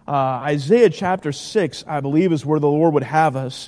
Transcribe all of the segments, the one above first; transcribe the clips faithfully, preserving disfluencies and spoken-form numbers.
Uh, Isaiah chapter six, I believe, is where the Lord would have us.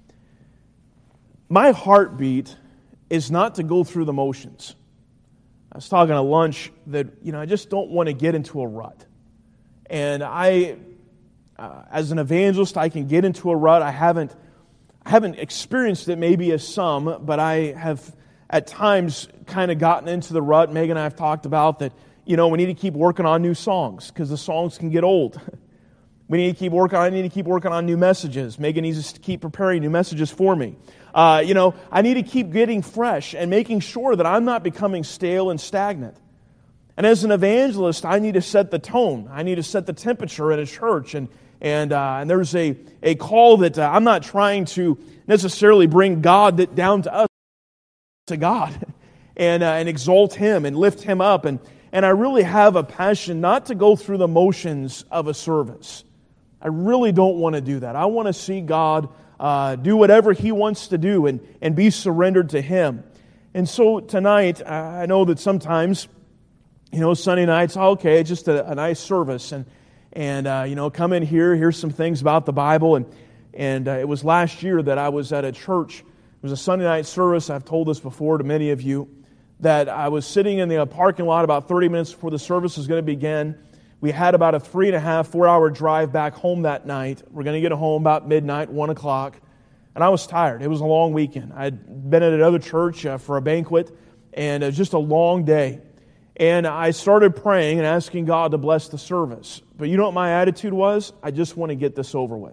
My heartbeat is not to go through the motions. I was talking at lunch that, you know, I just don't want to get into a rut. And I, uh, as an evangelist, I can get into a rut. I haven't, I haven't experienced it maybe as some, but I have at times kind of gotten into the rut. Megan and I have talked about that, you know, we need to keep working on new songs because the songs can get old. We need to keep working on, I need to keep working on new messages. Megan needs to keep preparing new messages for me. Uh, you know, I need to keep getting fresh and making sure that I'm not becoming stale and stagnant. And as an evangelist, I need to set the tone. I need to set the temperature in a church. And and uh, and there's a, a call that uh, I'm not trying to necessarily bring God down to us, to God, and uh, and exalt Him and lift Him up. And, and I really have a passion not to go through the motions of a service. I really don't want to do that. I want to see God uh, do whatever He wants to do and, and be surrendered to Him. And so tonight, I know that sometimes, you know, Sunday nights, okay, it's just a, a nice service. And, and uh, you know, come in here, hear some things about the Bible. And, and uh, it was last year that I was at a church. It was a Sunday night service. I've told this before to many of you, that I was sitting in the parking lot about thirty minutes before the service was going to begin. We had about a three and a half, four hour drive back home that night. We're going to get home about midnight, one o'clock. And I was tired. It was a long weekend. I'd been at another church uh, for a banquet, and it was just a long day. And I started praying and asking God to bless the service. But you know what my attitude was? I just want to get this over with.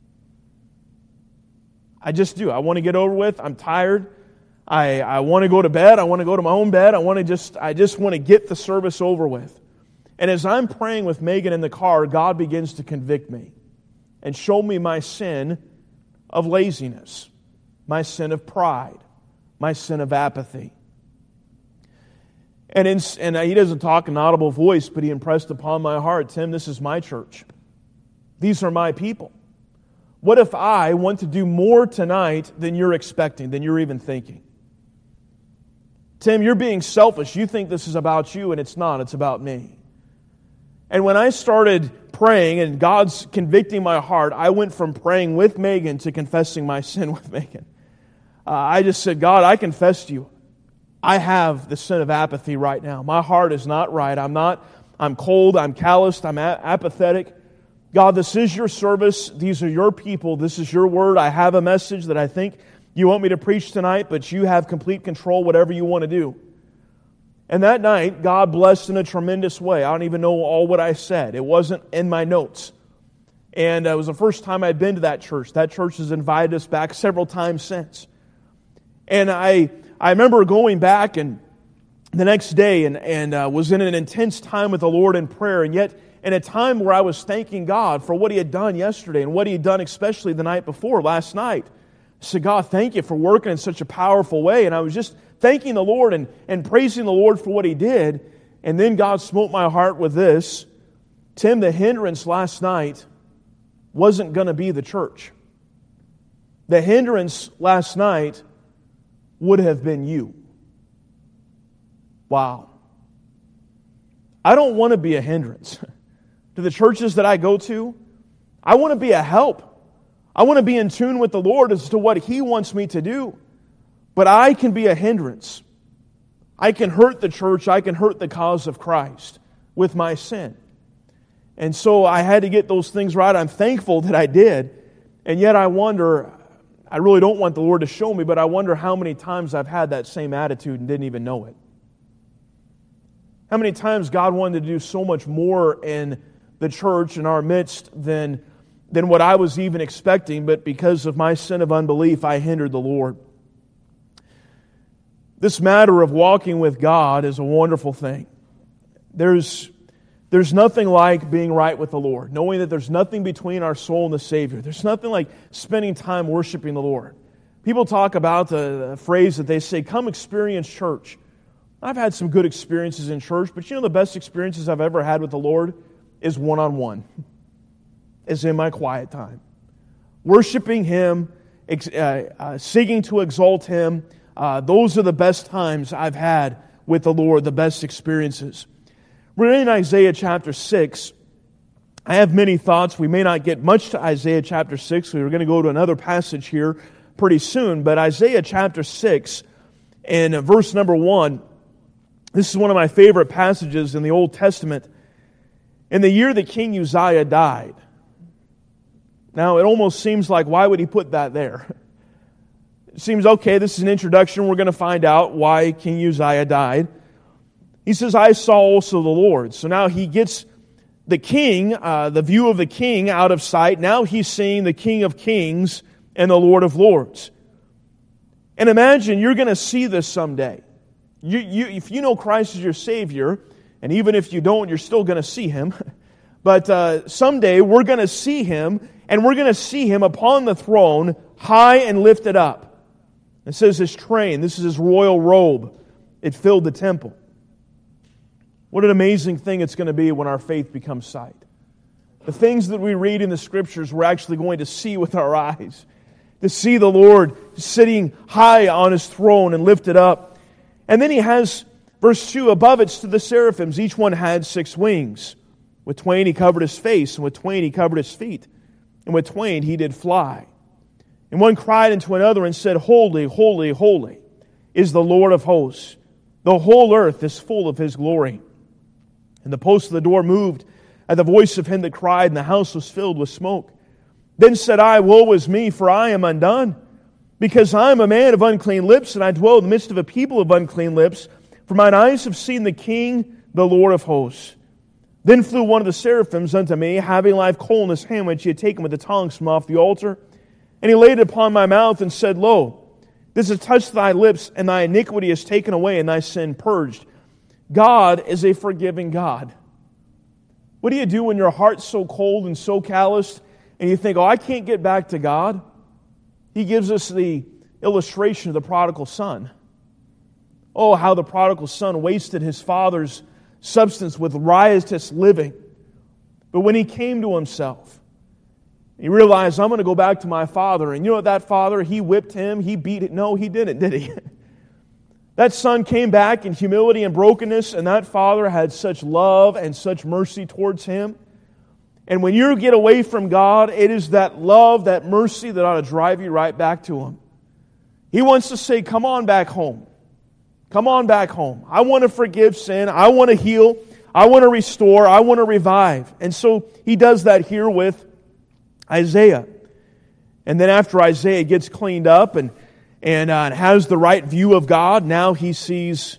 I just do. I want to get over with. I'm tired. I, I want to go to bed. I want to go to my own bed. I want to just, I just want to get the service over with. And as I'm praying with Megan in the car, God begins to convict me and show me my sin of laziness, my sin of pride, my sin of apathy. And, in, and He doesn't talk in an audible voice, but He impressed upon my heart, Tim, this is my church. These are my people. What if I want to do more tonight than you're expecting, than you're even thinking? Tim, you're being selfish. You think this is about you, and it's not. It's about me. And when I started praying and God's convicting my heart, I went from praying with Megan to confessing my sin with Megan. Uh, I just said, God, I confess to you, I have the sin of apathy right now. My heart is not right. I'm not, I'm cold, I'm calloused, I'm a- apathetic. God, this is your service. These are your people. This is your word. I have a message that I think you want me to preach tonight, but you have complete control, whatever you want to do. And that night, God blessed in a tremendous way. I don't even know all what I said. It wasn't in my notes. And it was the first time I'd been to that church. That church has invited us back several times since. And I I remember going back and the next day and, and uh, was in an intense time with the Lord in prayer. And yet, in a time where I was thanking God for what He had done yesterday and what He had done especially the night before, last night. I said, God, thank you for working in such a powerful way. And I was just thanking the Lord and, and praising the Lord for what He did. And then God smote my heart with this. Tim, the hindrance last night wasn't going to be the church. The hindrance last night would have been you. Wow. I don't want to be a hindrance to the churches that I go to. I want to be a help. I want to be in tune with the Lord as to what He wants me to do. But I can be a hindrance. I can hurt the church. I can hurt the cause of Christ with my sin. And so I had to get those things right. I'm thankful that I did. And yet I wonder, I really don't want the Lord to show me, but I wonder how many times I've had that same attitude and didn't even know it. How many times God wanted to do so much more in the church in our midst than, than what I was even expecting, but because of my sin of unbelief, I hindered the Lord. This matter of walking with God is a wonderful thing. There's, there's nothing like being right with the Lord, knowing that there's nothing between our soul and the Savior. There's nothing like spending time worshiping the Lord. People talk about the, the phrase that they say, come experience church. I've had some good experiences in church, but you know the best experiences I've ever had with the Lord is one-on-one, is in my quiet time. Worshiping Him, uh, uh, seeking to exalt Him, Uh, those are the best times I've had with the Lord, the best experiences. We're in Isaiah chapter six, I have many thoughts. We may not get much to Isaiah chapter six. We were going to go to another passage here pretty soon. But Isaiah chapter six and verse number one, this is one of my favorite passages in the Old Testament. In the year that King Uzziah died. Now, it almost seems like, why would he put that there? It seems, okay, this is an introduction. We're going to find out why King Uzziah died. He says, I saw also the Lord. So now he gets the king, uh, the view of the king out of sight. Now he's seeing the King of Kings and the Lord of Lords. And imagine you're going to see this someday. You, you, if you know Christ as your Savior, and even if you don't, you're still going to see Him. But uh, someday we're going to see Him, and we're going to see Him upon the throne, high and lifted up. It says His train, this is His royal robe. It filled the temple. What an amazing thing it's going to be when our faith becomes sight. The things that we read in the Scriptures we're actually going to see with our eyes. To see the Lord sitting high on His throne and lifted up. And then He has, verse two, above it stood the seraphims. Each one had six wings. With twain He covered His face, and with twain He covered His feet. And with twain He did fly. And one cried unto another and said, Holy, holy, holy is the Lord of hosts. The whole earth is full of His glory. And the post of the door moved at the voice of him that cried, and the house was filled with smoke. Then said I, Woe is me, for I am undone, because I am a man of unclean lips, and I dwell in the midst of a people of unclean lips. For mine eyes have seen the King, the Lord of hosts. Then flew one of the seraphims unto me, having a live coal in his hand, which he had taken with the tongs from off the altar. And he laid it upon my mouth, and said, Lo, this has touched thy lips, and thy iniquity is taken away, and thy sin purged. God is a forgiving God. What do you do when your heart's so cold and so calloused, and you think, oh, I can't get back to God? He gives us the illustration of the prodigal son. Oh, how the prodigal son wasted his father's substance with riotous living. But when he came to himself, he realized, I'm going to go back to my father. And you know what, that father, he whipped him, he beat it. No, he didn't, did he? That son came back in humility and brokenness, and that father had such love and such mercy towards him. And when you get away from God, it is that love, that mercy that ought to drive you right back to Him. He wants to say, come on back home. Come on back home. I want to forgive sin. I want to heal. I want to restore. I want to revive. And so He does that here with Isaiah. And then after Isaiah gets cleaned up and and uh, has the right view of God, now he sees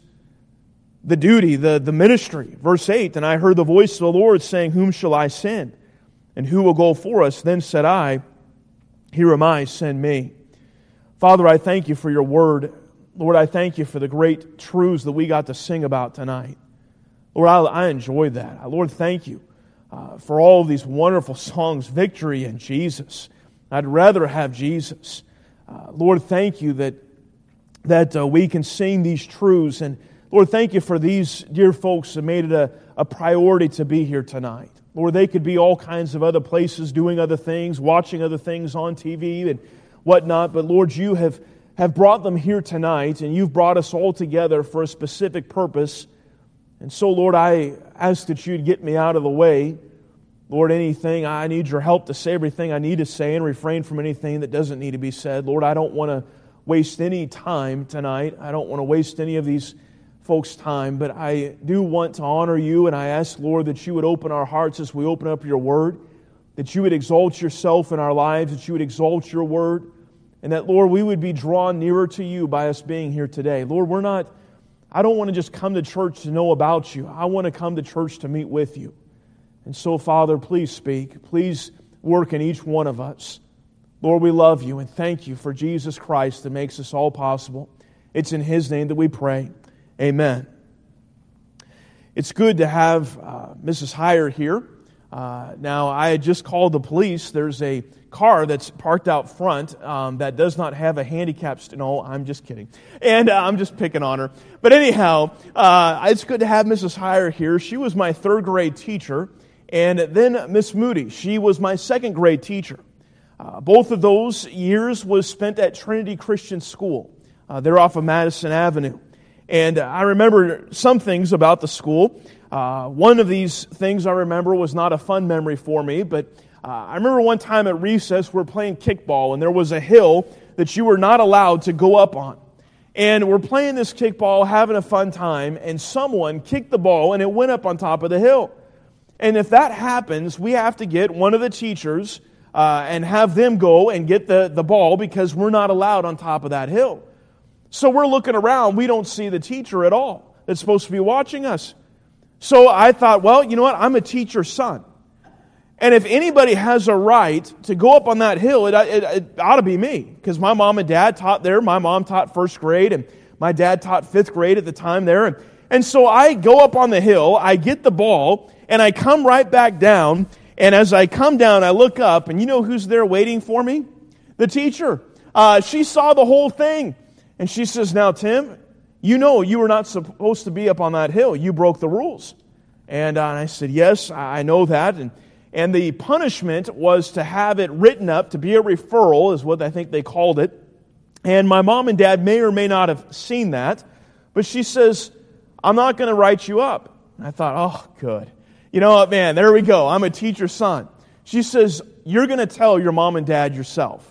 the duty, the, the ministry. Verse eight, and I heard the voice of the Lord saying, Whom shall I send? And who will go for us? Then said I, Here am I, send me. Father, I thank You for Your word. Lord, I thank You for the great truths that we got to sing about tonight. Lord, I, I enjoyed that. Lord, thank You uh, for all of these wonderful songs, victory in Jesus. I'd rather have Jesus. Uh, Lord, thank You that, that uh, we can sing these truths. And Lord, thank You for these dear folks that made it a, a priority to be here tonight. Lord, they could be all kinds of other places, doing other things, watching other things on T V and whatnot. But Lord, You have, have brought them here tonight, and You've brought us all together for a specific purpose. And so, Lord, I ask that You'd get me out of the way. Lord, anything, I need Your help to say everything I need to say and refrain from anything that doesn't need to be said. Lord, I don't want to waste any time tonight. I don't want to waste any of these folks' time, but I do want to honor You, and I ask, Lord, that You would open our hearts as we open up Your word, that You would exalt Yourself in our lives, that You would exalt Your word, and that, Lord, we would be drawn nearer to You by us being here today. Lord, we're not, I don't want to just come to church to know about You. I want to come to church to meet with You. And so, Father, please speak. Please work in each one of us. Lord, we love You and thank You for Jesus Christ that makes this all possible. It's in His name that we pray. Amen. It's good to have uh, Missus Heyer here. Uh, now, I had just called the police. There's a car that's parked out front um, that does not have a handicap st- No, I'm just kidding. And uh, I'm just picking on her. But anyhow, uh, it's good to have Missus Heyer here. She was my third grade teacher. And then Miss Moody, she was my second grade teacher. Uh, both of those years was spent at Trinity Christian School. Uh, they're off of Madison Avenue. And I remember some things about the school. Uh, one of these things I remember was not a fun memory for me, but uh, I remember one time at recess we were playing kickball, and there was a hill that you were not allowed to go up on. And we're playing this kickball, having a fun time, and someone kicked the ball and it went up on top of the hill. And if that happens, we have to get one of the teachers uh, and have them go and get the, the ball because we're not allowed on top of that hill. So we're looking around, we don't see the teacher at all that's supposed to be watching us. So I thought, well, you know what, I'm a teacher's son. And if anybody has a right to go up on that hill, it, it, it ought to be me. Because my mom and dad taught there. My mom taught first grade, and my dad taught fifth grade at the time there. And, and so I go up on the hill, I get the ball, and I come right back down. And as I come down, I look up, and you know who's there waiting for me? The teacher. Uh, she saw the whole thing. And she says, now, Tim, you know you were not supposed to be up on that hill. You broke the rules. And, uh, and I said, yes, I know that. And And the punishment was to have it written up, to be a referral, is what I think they called it. And my mom and dad may or may not have seen that. But she says, I'm not going to write you up. And I thought, oh, good. You know what, man, there we go. I'm a teacher's son. She says, you're going to tell your mom and dad yourself.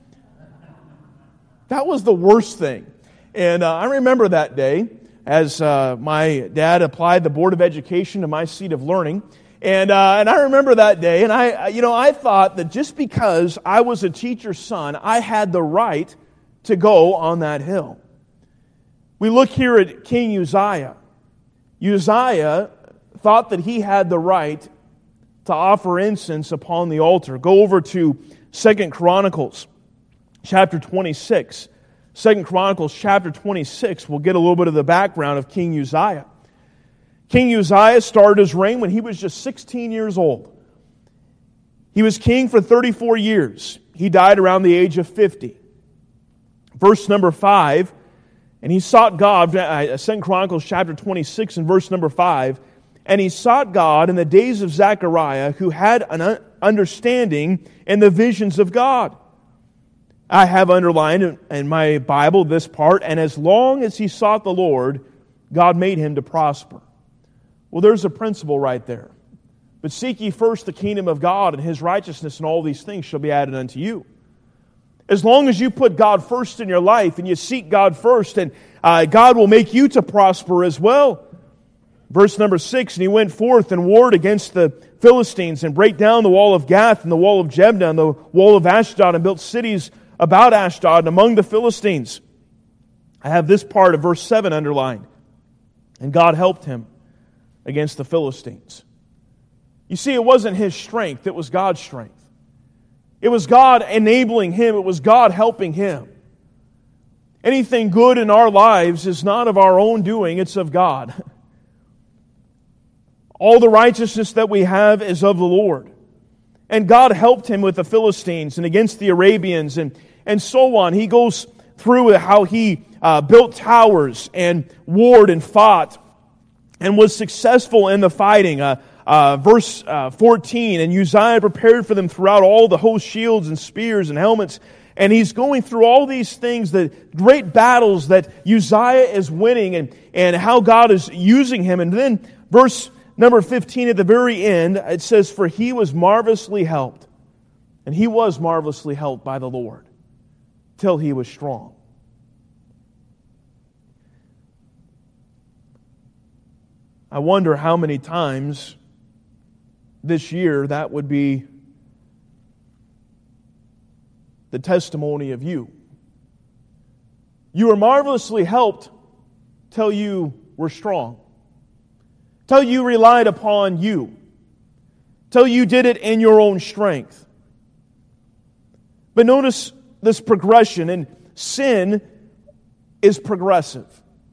That was the worst thing. And uh, I remember that day as uh, my dad applied the Board of Education to my seat of learning. And uh, and I remember that day, and I you know I thought that just because I was a teacher's son, I had the right to go on that hill. We look here at King Uzziah. Uzziah thought that he had the right to offer incense upon the altar. Go over to Second Chronicles chapter twenty-six. Second Chronicles chapter twenty-six. We'll get a little bit of the background of King Uzziah. King Uzziah started his reign when he was just sixteen years old. He was king for thirty-four years. He died around the age of fifty. Verse number five, and he sought God, uh, Second Chronicles chapter twenty-six and verse number five, and he sought God in the days of Zechariah, who had an understanding in the visions of God. I have underlined in my Bible this part, and as long as he sought the Lord, God made him to prosper. Well, there's a principle right there. But seek ye first the kingdom of God and His righteousness, and all these things shall be added unto you. As long as you put God first in your life and you seek God first, and uh, God will make you to prosper as well. Verse number six, and he went forth and warred against the Philistines and brake down the wall of Gath and the wall of Jebna and the wall of Ashdod and built cities about Ashdod and among the Philistines. I have this part of verse seven underlined. And God helped him against the Philistines. You see, it wasn't his strength, it was God's strength. It was God enabling him, it was God helping him. Anything good in our lives is not of our own doing, it's of God. All the righteousness that we have is of the Lord. And God helped him with the Philistines and against the Arabians and, and so on. He goes through how he uh, built towers and warred and fought and was successful in the fighting. Uh, uh, verse uh, fourteen, and Uzziah prepared for them throughout all the host shields and spears and helmets. And he's going through all these things, the great battles that Uzziah is winning and, and how God is using him. And then verse number fifteen at the very end, it says, for he was marvelously helped. And he was marvelously helped by the Lord till he was strong. I wonder how many times this year that would be the testimony of you. You were marvelously helped till you were strong. Till you relied upon you. Till you did it in your own strength. But notice this progression, and sin is progressive.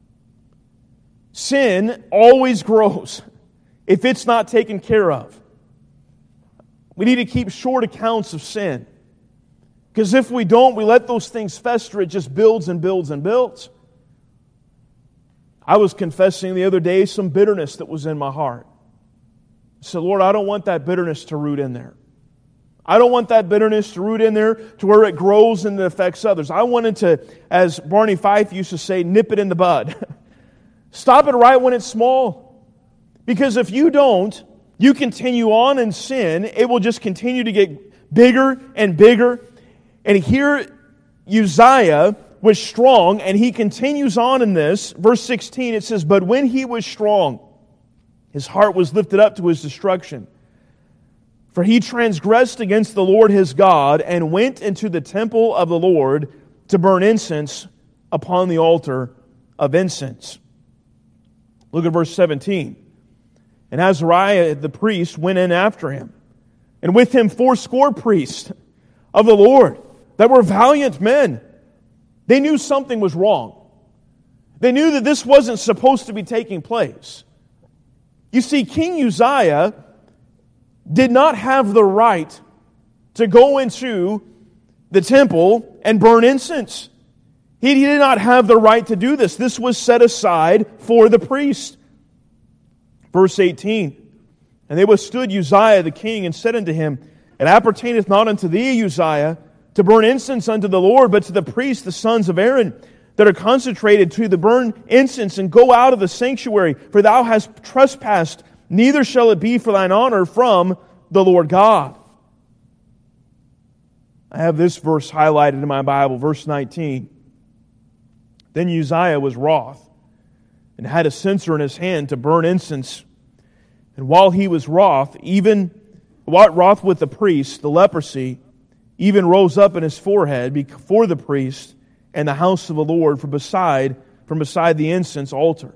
Sin always grows if it's not taken care of. We need to keep short accounts of sin. Because if we don't, we let those things fester, it just builds and builds and builds. I was confessing the other day some bitterness that was in my heart. I said, Lord, I don't want that bitterness to root in there. I don't want that bitterness to root in there to where it grows and it affects others. I wanted to, as Barney Fife used to say, nip it in the bud. Stop it right when it's small. Because if you don't, you continue on in sin, it will just continue to get bigger and bigger. And here Uzziah was strong, and he continues on in this. Verse sixteen, it says, "But when he was strong, his heart was lifted up to his destruction. For he transgressed against the Lord his God, and went into the temple of the Lord to burn incense upon the altar of incense." Look at verse seventeen. "And Azariah the priest went in after him, and with him fourscore priests of the Lord that were valiant men." They knew something was wrong. They knew that this wasn't supposed to be taking place. You see, King Uzziah did not have the right to go into the temple and burn incense. He did not have the right to do this. This was set aside for the priest. Verse eighteen, "And they withstood Uzziah the king, and said unto him, It appertaineth not unto thee, Uzziah, to burn incense unto the Lord, but to the priests, the sons of Aaron, that are consecrated to the burn incense, and go out of the sanctuary, for thou hast trespassed, neither shall it be for thine honor from the Lord God." I have this verse highlighted in my Bible, verse nineteen. "Then Uzziah was wroth, and had a censer in his hand to burn incense. And while he was wroth, even wroth with the priest, the leprosy even rose up in his forehead before the priest and the house of the Lord from beside, from beside the incense altar."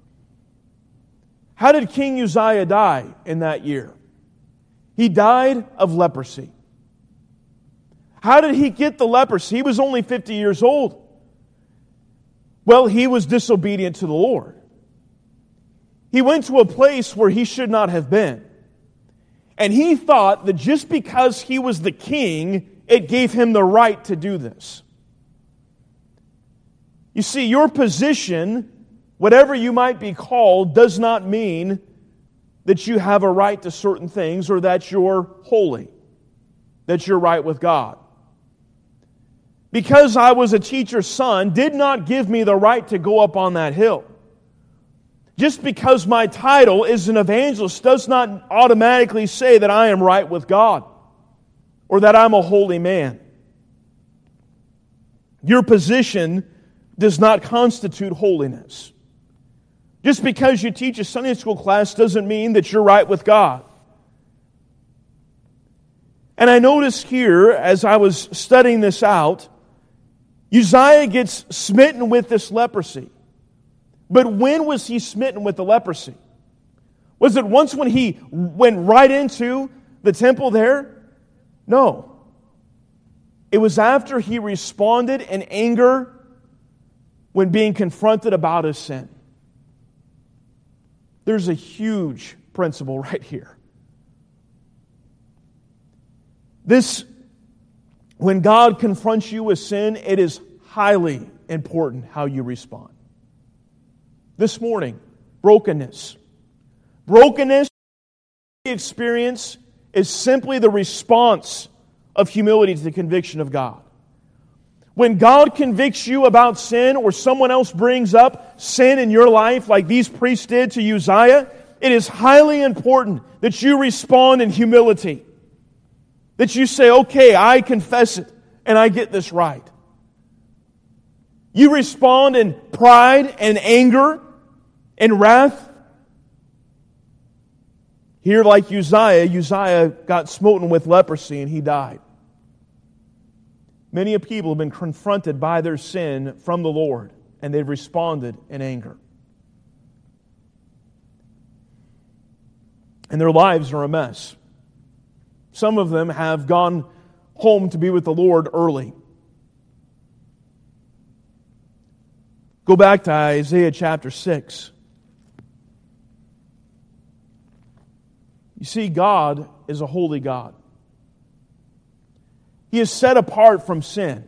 How did King Uzziah die in that year? He died of leprosy. How did he get the leprosy? He was only fifty years old. Well, he was disobedient to the Lord. He went to a place where he should not have been. And he thought that just because he was the king, it gave him the right to do this. You see, your position, whatever you might be called, does not mean that you have a right to certain things or that you're holy, that you're right with God. Because I was a teacher's son did not give me the right to go up on that hill. Just because my title is an evangelist does not automatically say that I am right with God or that I'm a holy man. Your position does not constitute holiness. Just because you teach a Sunday school class doesn't mean that you're right with God. And I noticed here, as I was studying this out, Uzziah gets smitten with this leprosy. But when was he smitten with the leprosy? Was it once when he went right into the temple there? No. It was after he responded in anger when being confronted about his sin. There's a huge principle right here. This, when God confronts you with sin, it is highly important how you respond. This morning, brokenness. Brokenness we experience is simply the response of humility to the conviction of God. When God convicts you about sin or someone else brings up sin in your life like these priests did to Uzziah, it is highly important that you respond in humility. That you say, okay, I confess it and I get this right. You respond in pride and anger and wrath. Here, like Uzziah, Uzziah got smoten with leprosy and he died. Many people have been confronted by their sin from the Lord, and they've responded in anger. And their lives are a mess. Some of them have gone home to be with the Lord early. Go back to Isaiah chapter six. You see, God is a holy God. He is set apart from sin.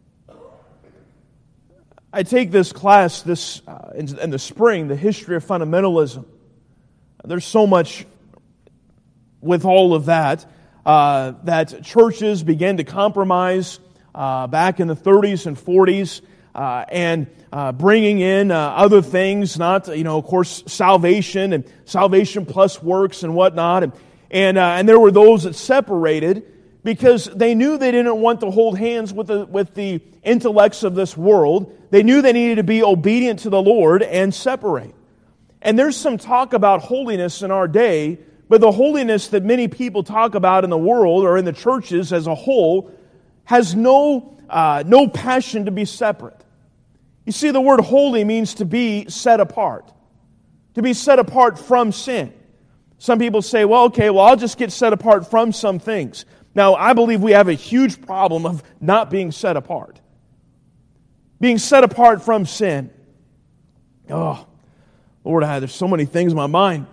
I take this class this uh, in, in the spring, the history of fundamentalism. There's so much with all of that, uh, that churches began to compromise uh, back in the thirties and forties. uh, and uh, bringing in uh, other things, not, you know, of course, salvation and salvation plus works and whatnot. And, and, uh, and there were those that separated because they knew they didn't want to hold hands with the, with the intellects of this world. They knew they needed to be obedient to the Lord and separate. And there's some talk about holiness in our day, but the holiness that many people talk about in the world or in the churches as a whole has no, uh, no passion to be separate. You see, the word holy means to be set apart, to be set apart from sin. Some people say, well, okay, well, I'll just get set apart from some things. Now, I believe we have a huge problem of not being set apart. Being set apart from sin. Oh, Lord, I, there's so many things in my mind.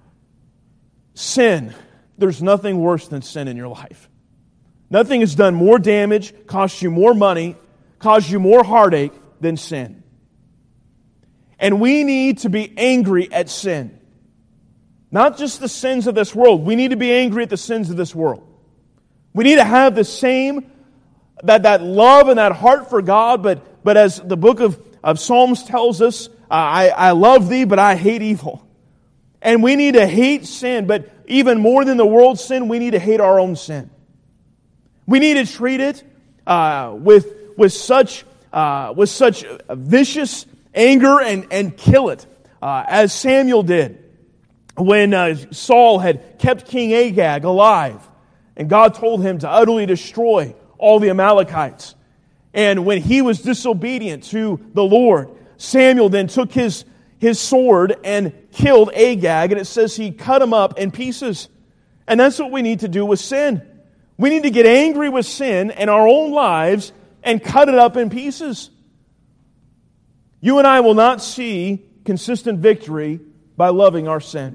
Sin. There's nothing worse than sin in your life. Nothing has done more damage, cost you more money, caused you more heartache than sin. And we need to be angry at sin. Not just the sins of this world. We need to be angry at the sins of this world. We need to have the same, that, that love and that heart for God, but, but as the book of, of Psalms tells us, uh, I, I love thee, but I hate evil. And we need to hate sin, but even more than the world's sin, we need to hate our own sin. We need to treat it uh, with, with, such, uh, with such vicious anger and, and kill it, uh, as Samuel did when uh, Saul had kept King Agag alive. And God told him to utterly destroy all the Amalekites. And when he was disobedient to the Lord, Samuel then took his, his sword and killed Agag. And it says he cut him up in pieces. And that's what we need to do with sin. We need to get angry with sin in our own lives and cut it up in pieces. You and I will not see consistent victory by loving our sin.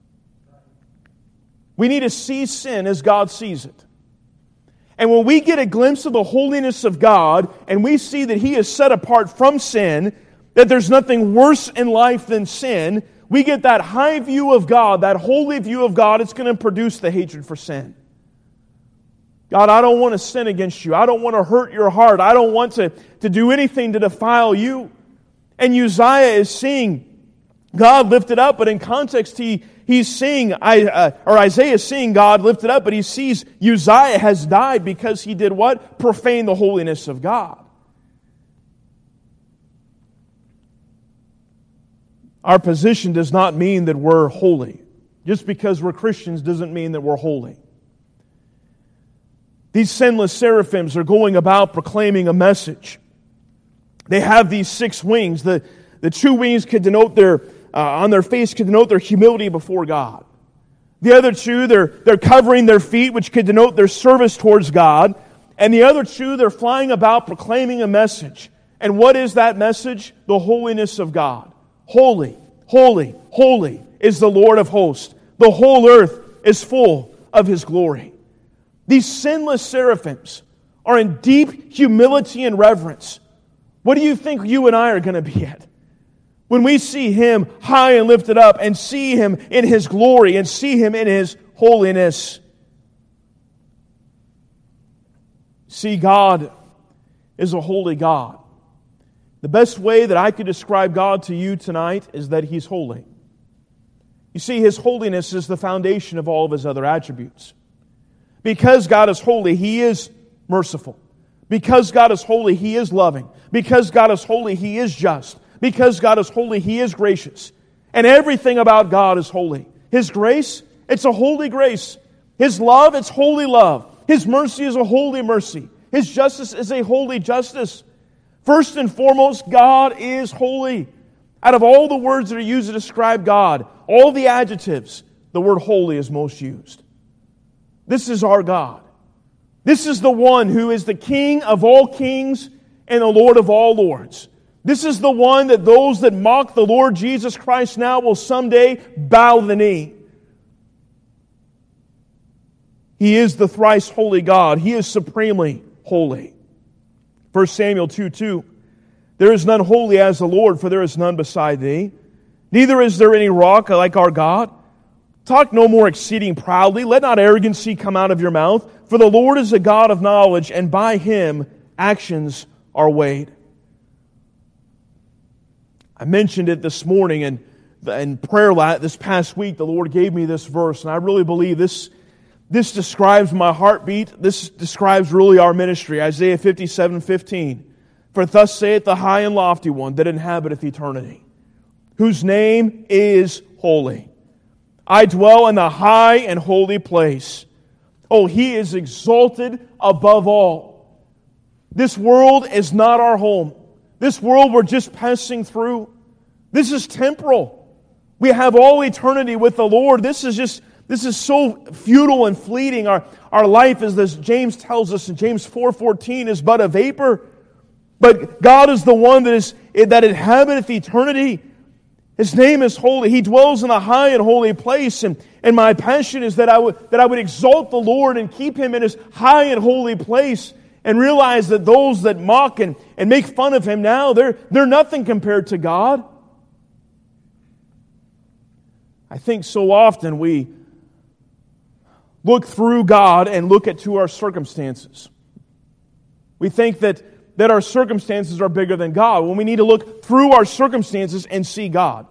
We need to see sin as God sees it. And when we get a glimpse of the holiness of God, and we see that He is set apart from sin, that there's nothing worse in life than sin, we get that high view of God, that holy view of God, it's going to produce the hatred for sin. God, I don't want to sin against you. I don't want to hurt your heart. I don't want to, to do anything to defile you. And Uzziah is seeing God lifted up, but in context, he he's seeing, uh, or Isaiah is seeing God lifted up, but he sees Uzziah has died because he did what? Profane the holiness of God. Our position does not mean that we're holy. Just because we're Christians doesn't mean that we're holy. These sinless seraphims are going about proclaiming a message. They have these six wings. The, the two wings could denote their Uh, on their face could denote their humility before God. The other two, they're, they're covering their feet, which could denote their service towards God. And the other two, they're flying about proclaiming a message. And what is that message? The holiness of God. Holy, holy, holy is the Lord of hosts. The whole earth is full of His glory. These sinless seraphims are in deep humility and reverence. What do you think you and I are going to be at? When we see Him high and lifted up and see Him in His glory and see Him in His holiness. See, God is a holy God. The best way that I could describe God to you tonight is that He's holy. You see, His holiness is the foundation of all of His other attributes. Because God is holy, He is merciful. Because God is holy, He is loving. Because God is holy, He is just. Because God is holy, He is gracious. And everything about God is holy. His grace, it's a holy grace. His love, it's holy love. His mercy is a holy mercy. His justice is a holy justice. First and foremost, God is holy. Out of all the words that are used to describe God, all the adjectives, the word holy is most used. This is our God. This is the one who is the King of all kings and the Lord of all lords. This is the one that those that mock the Lord Jesus Christ now will someday bow the knee. He is the thrice holy God. He is supremely holy. First Samuel two two. There is none holy as the Lord, for there is none beside thee. Neither is there any rock like our God. Talk no more exceeding proudly. Let not arrogancy come out of your mouth. For the Lord is a God of knowledge, and by Him actions are weighed. I mentioned it this morning, and in prayer this past week, the Lord gave me this verse, and I really believe this, this describes my heartbeat. This describes really our ministry. Isaiah fifty-seven fifteen. For thus saith the high and lofty one that inhabiteth eternity, whose name is holy. I dwell in the high and holy place. Oh, He is exalted above all. This world is not our home. This world we're just passing through. This is temporal. We have all eternity with the Lord. This is just, this is so futile and fleeting. Our, our life, as this James tells us in James four fourteen, is but a vapor. But God is the one that is that inhabiteth eternity. His name is holy. He dwells in a high and holy place. And, and my passion is that I would that I would exalt the Lord and keep Him in His high and holy place, and realize that those that mock and, and make fun of Him now, they're, they're nothing compared to God. I think so often we look through God and look at to our circumstances. We think that, that our circumstances are bigger than God, when we need to look through our circumstances and see God.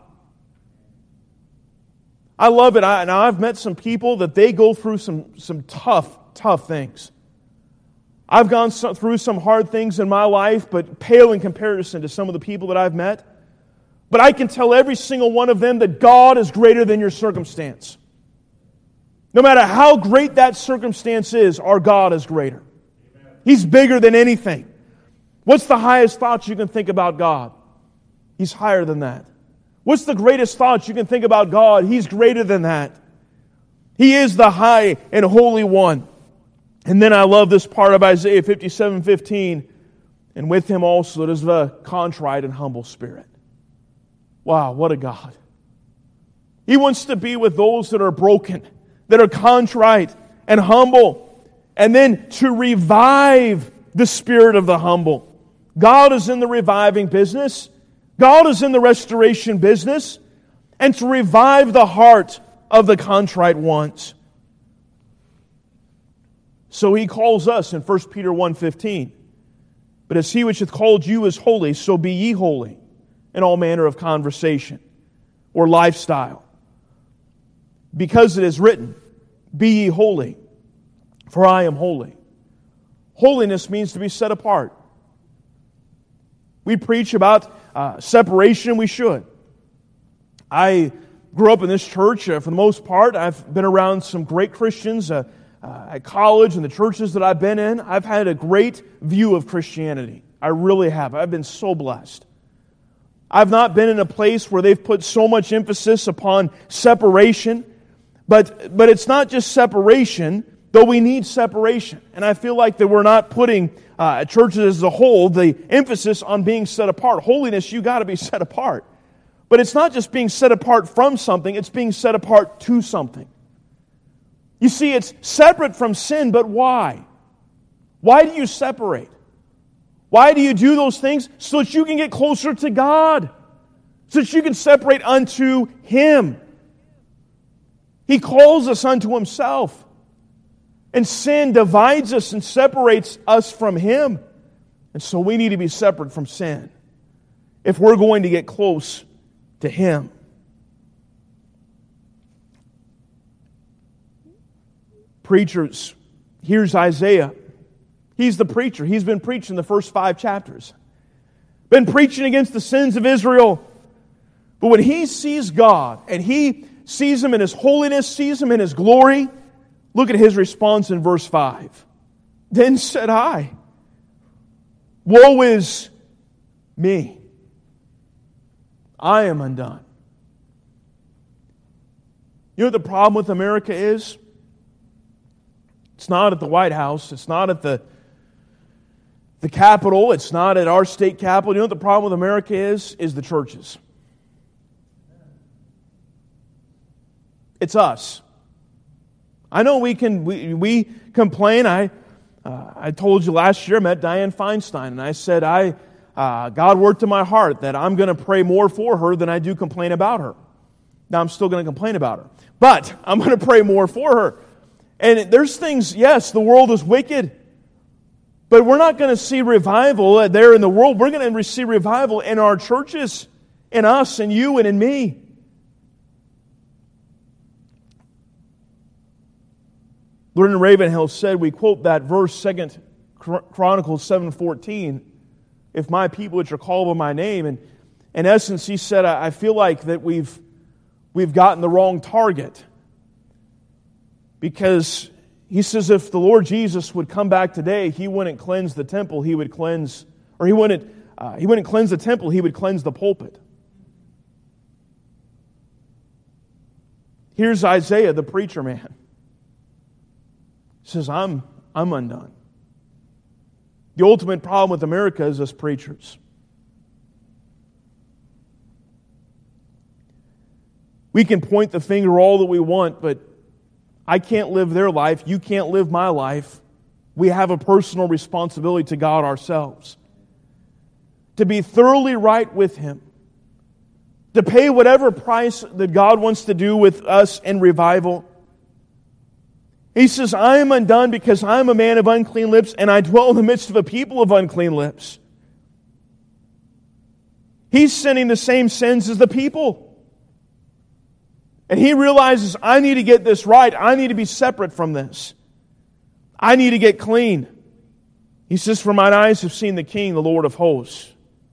I love it. I, now I've met some people that they go through some, some tough, tough things. I've gone so, through some hard things in my life, but pale in comparison to some of the people that I've met. But I can tell every single one of them that God is greater than your circumstance. No matter how great that circumstance is, our God is greater. He's bigger than anything. What's the highest thoughts you can think about God? He's higher than that. What's the greatest thoughts you can think about God? He's greater than that. He is the high and holy one. And then I love this part of Isaiah fifty-seven fifteen. And with Him also it is the contrite and humble spirit. Wow, what a God. He wants to be with those that are broken, that are contrite and humble, and then to revive the spirit of the humble. God is in the reviving business. God is in the restoration business, and to revive the heart of the contrite ones. So He calls us in First Peter one fifteen. But as He which hath called you is holy, so be ye holy in all manner of conversation or lifestyle. Because it is written, be ye holy, for I am holy. Holiness means to be set apart. We preach about uh, separation, we should. I grew up in this church uh, for the most part. I've been around some great Christians uh, uh, at college and the churches that I've been in. I've had a great view of Christianity. I really have. I've been so blessed. I've not been in a place where they've put so much emphasis upon separation, but, but it's not just separation, though we need separation. And I feel like that we're not putting uh, churches as a whole the emphasis on being set apart. Holiness, you got to be set apart. But it's not just being set apart from something, it's being set apart to something. You see, it's separate from sin, but why? Why do you separate? Why do you do those things? So that you can get closer to God. So that you can separate unto Him. He calls us unto Himself. And sin divides us and separates us from Him. And so we need to be separate from sin if we're going to get close to Him. Preachers, here's Isaiah. He's the preacher. He's been preaching the first five chapters. Been preaching against the sins of Israel. But when he sees God, and he sees Him in His holiness, sees Him in His glory, look at his response in verse five. Then said I, woe is me. I am undone. You know what the problem with America is? It's not at the White House. It's not at the, the Capitol. It's not at our state capitol. You know what the problem with America is? Is the churches. It's us. I know we can we, we complain. I uh, I told you last year I met Dianne Feinstein, and I said I uh, God worked in my heart that I'm going to pray more for her than I do complain about her. Now I'm still going to complain about her, but I'm going to pray more for her. And there's things, yes, the world is wicked, but we're not going to see revival there in the world. We're going to see revival in our churches, in us and you and in me. Leonard Ravenhill said, we quote that verse, Second Chronicles seven fourteen, if my people which are called by my name. And in essence, he said, I feel like that we've, we've gotten the wrong target. Because he says if the Lord Jesus would come back today, He wouldn't cleanse the temple, He would cleanse, or He wouldn't, uh, He wouldn't cleanse the temple, He would cleanse the pulpit. Here's Isaiah, the preacher man. He says, I'm, I'm undone. The ultimate problem with America is us preachers. We can point the finger all that we want, but I can't live their life. You can't live my life. We have a personal responsibility to God ourselves. To be thoroughly right with Him. To pay whatever price that God wants to do with us in revival. He says, I am undone because I am a man of unclean lips and I dwell in the midst of a people of unclean lips. He's sinning the same sins as the people. And he realizes, I need to get this right. I need to be separate from this. I need to get clean. He says, for mine eyes have seen the King, the Lord of hosts.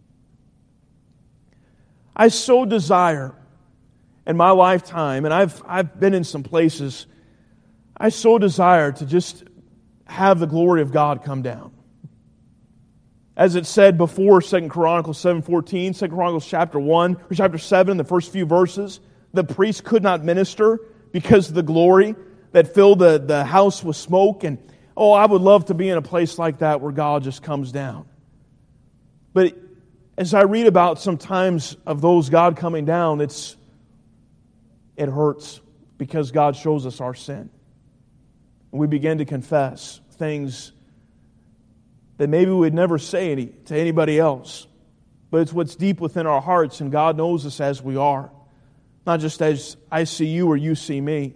I so desire in my lifetime, and I've, I've been in some places, I so desire to just have the glory of God come down. As it said before, Second Chronicles seven fourteen, Second Chronicles chapter one, or chapter seven, the first few verses, the priest could not minister because of the glory that filled the, the house with smoke. And, oh, I would love to be in a place like that where God just comes down. But as I read about sometimes of those God coming down, it's it hurts because God shows us our sin. And we begin to confess things that maybe we would never say any, to anybody else. But it's what's deep within our hearts, and God knows us as we are. Not just as I see you or you see me.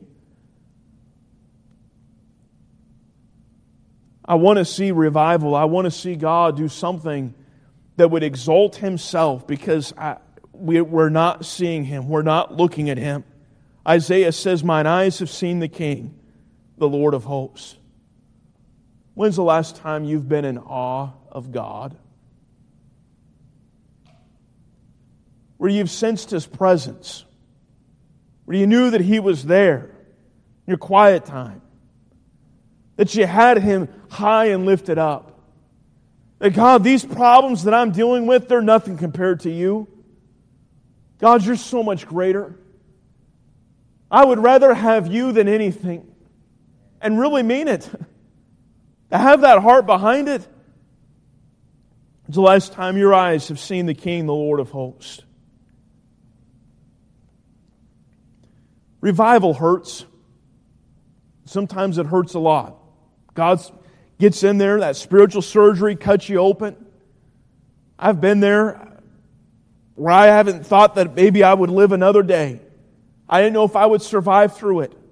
I want to see revival. I want to see God do something that would exalt Himself because I, we, we're not seeing Him. We're not looking at Him. Isaiah says, mine eyes have seen the King, the Lord of hosts. When's the last time you've been in awe of God? Where you've sensed His presence? Where you knew that He was there in your quiet time? That you had Him high and lifted up? That God, these problems that I'm dealing with, they're nothing compared to You. God, You're so much greater. I would rather have You than anything. And really mean it. To have that heart behind it. It's the last time your eyes have seen the King, the Lord of hosts. Revival hurts. Sometimes it hurts a lot. God gets in there, that spiritual surgery cuts you open. I've been there where I haven't thought that maybe I would live another day. I didn't know if I would survive through it.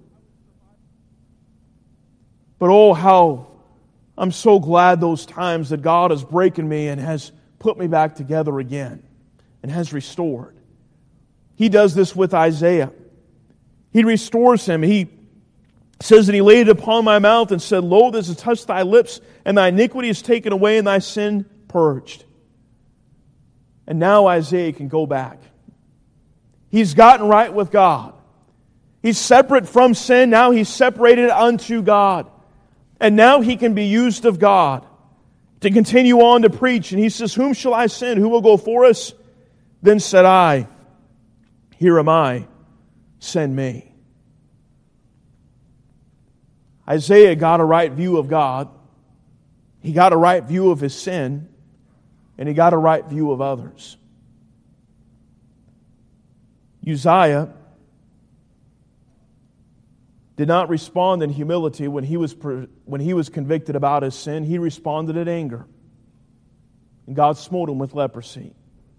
But oh, how I'm so glad those times that God has breaking me and has put me back together again and has restored. He does this with Isaiah. He restores him. He says that He laid it upon my mouth and said, lo, this has touched thy lips, and thy iniquity is taken away, and thy sin purged. And now Isaiah can go back. He's gotten right with God. He's separate from sin. Now he's separated unto God. And now he can be used of God to continue on to preach. And he says, whom shall I send? Who will go for us? Then said I, here am I. Send me. Isaiah got a right view of God. He got a right view of his sin. And he got a right view of others. Uzziah did not respond in humility when he was when he was convicted about his sin. He responded in anger. And God smote him with leprosy.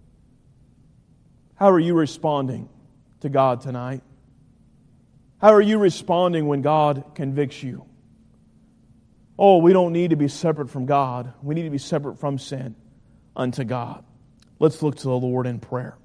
How are you responding to God tonight? How are you responding when God convicts you? Oh, we don't need to be separate from God. We need to be separate from sin unto God. Let's look to the Lord in prayer.